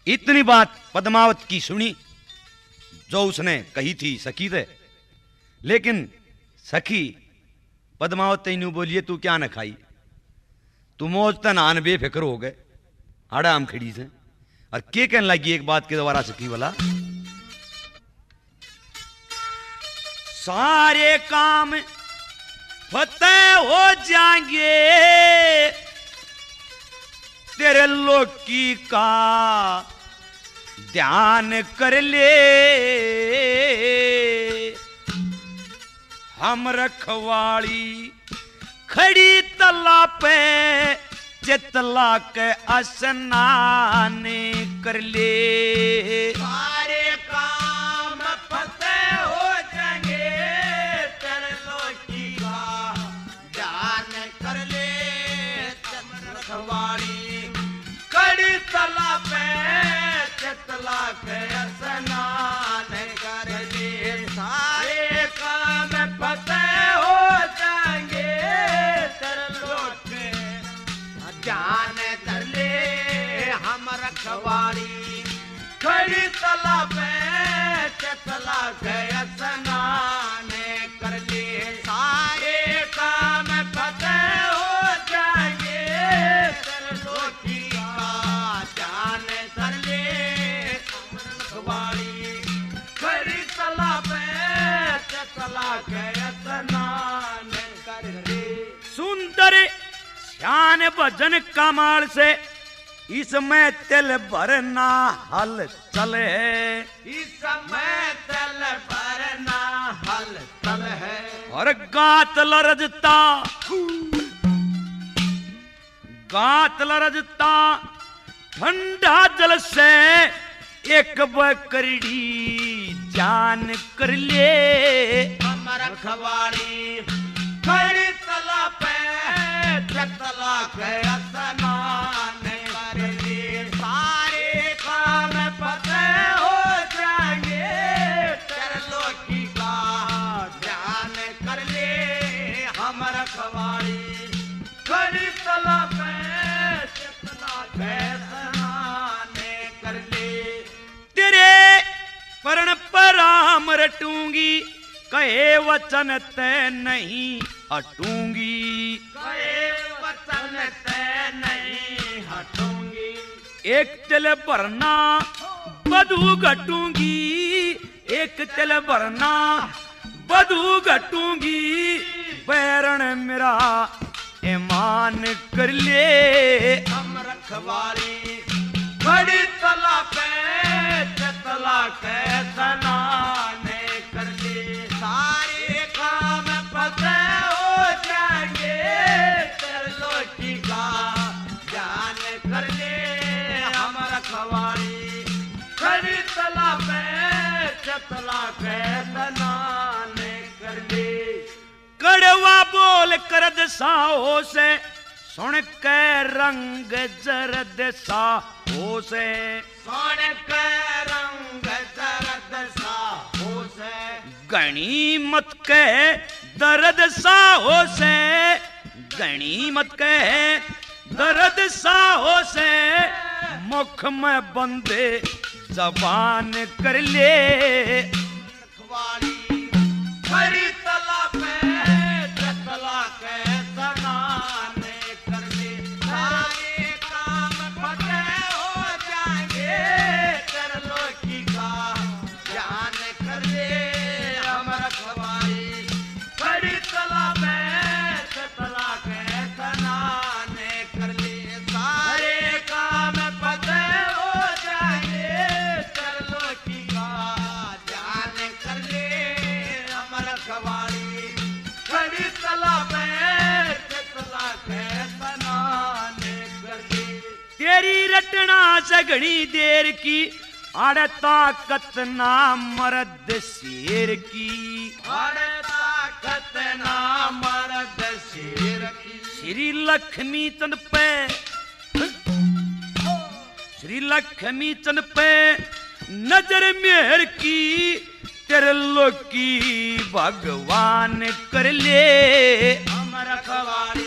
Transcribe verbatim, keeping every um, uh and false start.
इतनी बात पद्मावत की सुनी जो उसने कही थी सखी से। लेकिन सखी पद्मावत तेनू बोलिए तू क्या न खाई, तू मौज तन आन बेफिक्र हो गए आड़ा आम खड़ी से। और के कहने लगी एक बात के दोबारा सखी वाला, सारे काम फतेह हो जाएंगे तेरे लोकी का ध्यान कर ले, हम रखवाली खड़ी तला पे चितला के स्नान कर ले। सारे काम फतेह हो जाएंगे तेरे लोकी का ध्यान कर ले, रखवाली खड़ी तला पे चितला के स्नान कर ले। सारे काम फतेह हो जाएंगे तेरे लोकी ध्यान कर ले, हम रखवाली खड़ी तला पे चितला के स्नान कर ले। सारे काम फतेह हो जाएंगे तेरे लोकी का ध्यान कर ले, हम रखवाली खड़ी तला पे चितला के स्नान कर ले। सुंदर श्यान भजन कमाल से इसमें तिल भरना हल चले, इस समय तिल भरना हल चल है। और गात लरजता गात लरजता ठंडा जल से एक बकरी जान कर ले, हम रखवाली खड़ी तला पे चितला के स्नान कर ले। सारे काम फतेह हो जाएंगे तेरे लोकी का ध्यान कर ले, हम रखवाली खड़ी तला पे चितला के स्नान कर ले। तेरे परण पराम रटूंगी कहे वचन ते नहीं हटूंगी, कहे वचन ते नहीं हटूंगी। एक तिल भरना बधू घटूंगी, एक तिल भरना बधू घटूंगी, बैरण मेरा ईमान कर ले, हम रखवाली खड़ी तला पे चितला के स्नान कर ले। सारे काम फतेह हो जाएंगे तेरे लोकी का ध्यान कर ले, हम रखवाली खड़ी तला पे चितला के स्नान कर ले। कड़वा बोल करद साहो से सुन के रंग जरद साहो से, सोन के रंग जरद साहो से, गणीमत के दर्द साहो से, गणीमत के दर्द साहो से, मुख में बंदे जबान कर ले, रखवाली खड़ी तला पे चितला के स्नान कर ले। सारे काम फतेह हो जाएंगे तेरे लोकी का ध्यान कर ले, हम रखवाली खड़ी तला पे चितला के स्नान कर ले। सारे काम फतेह हो जाएंगे तेरे लोकी का ध्यान कर ले, हम रखवाली खड़ी तला पे चितला के स्नान कर ले। तेरी रटना सगड़ी देर की अड़ ताकत ना मर्द शेर की, अरे ताकत ना मर्द शेर की। श्री लक्ष्मी चंद पे श्री लक्ष्मी चंद पे नजर मेहर की, तेरे लोकी भगवान कर ले, हम रखवाली